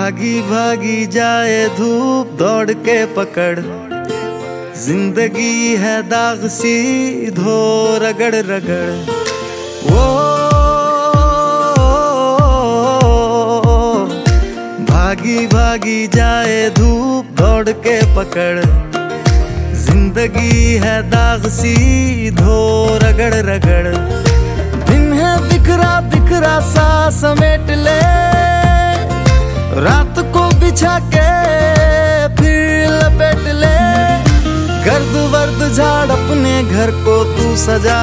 भागी भागी जाए धूप दौड़ के पकड़, जिंदगी है दाग सी धो रगड़ रगड़। वो भागी भागी जाए धूप दौड़ के पकड़, जिंदगी है दाग सी धो रगड़ रगड़। दिन है बिखरा बिखरा सा समेट ले, रात को बिछा के फिर लपेट ले। गर्द वर्द झाड़ अपने घर को तू सजा,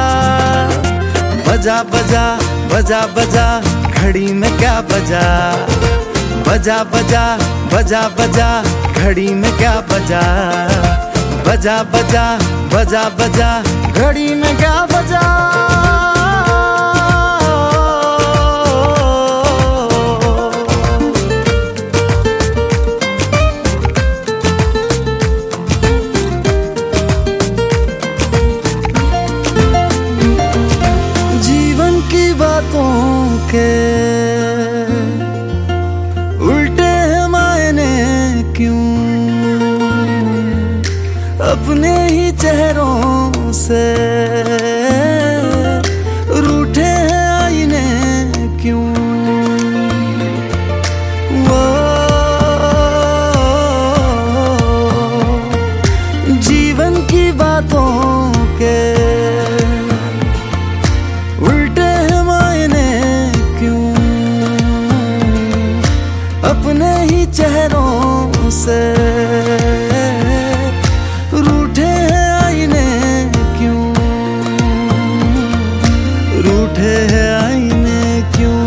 बजा बजा बजा बजा घड़ी में क्या बजा, बजा बजा बजा बजा घड़ी में क्या बजा, बजा बजा बजा बजा घड़ी में क्या बजा। बातों के उल्टे हैं मायने क्यों, अपने ही चेहरों से रूठे हैं आईने क्यों। वो जीवन की बातों के अपने ही चेहरों से रूठे हैं आईने क्यों, रूठे हैं आईने क्यों।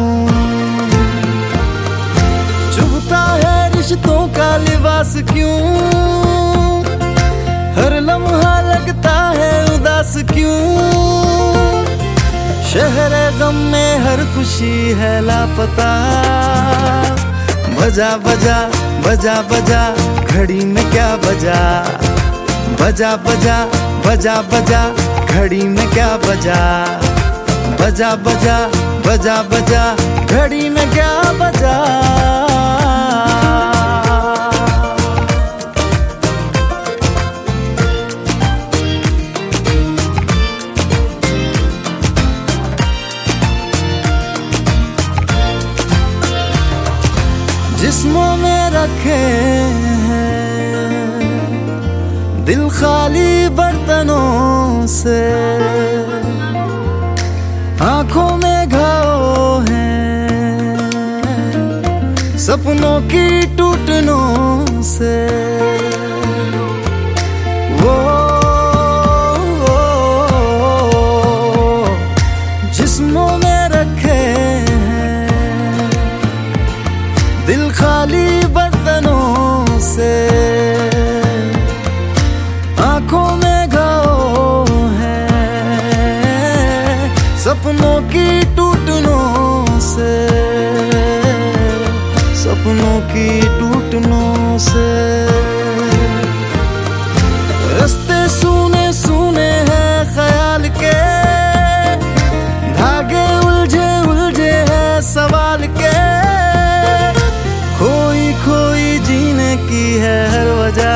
चुभता है रिश्तों का लिबास क्यों, हर लम्हा लगता है उदास क्यों। शहर गम में हर खुशी है लापता, बजा बजा बजा बजा घड़ी में क्या बजा, बजा बजा बजा बजा घड़ी में क्या बजा, बजा बजा बजा बजा घड़ी में क्या बजा। जिस्मों में रखे हैं दिल खाली बर्तनों से, आंखों में घाव हैं सपनों की टूटनों से। वो जिस्मों में रखे दिल खाली बर्तनों से, आंखों में घाव हैं सपनों की टूटनों से, सपनों की टूटनों से। रास्ते सूने सूने हैं ख्याल के, धागे उलझे उलझे हैं सवाल के। खोई खोई जीने की है हर वजह,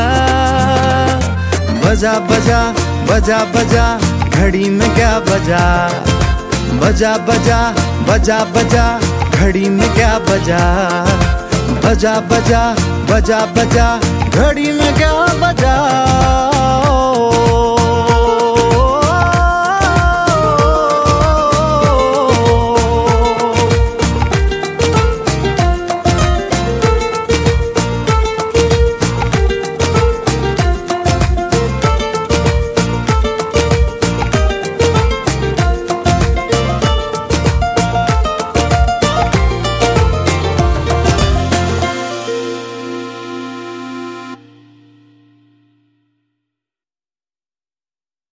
बजा बजा बजा बजा घड़ी में क्या बजा, बजा बजा बजा बजा घड़ी में क्या बजा, बजा बजा बजा बजा घड़ी में क्या बजा।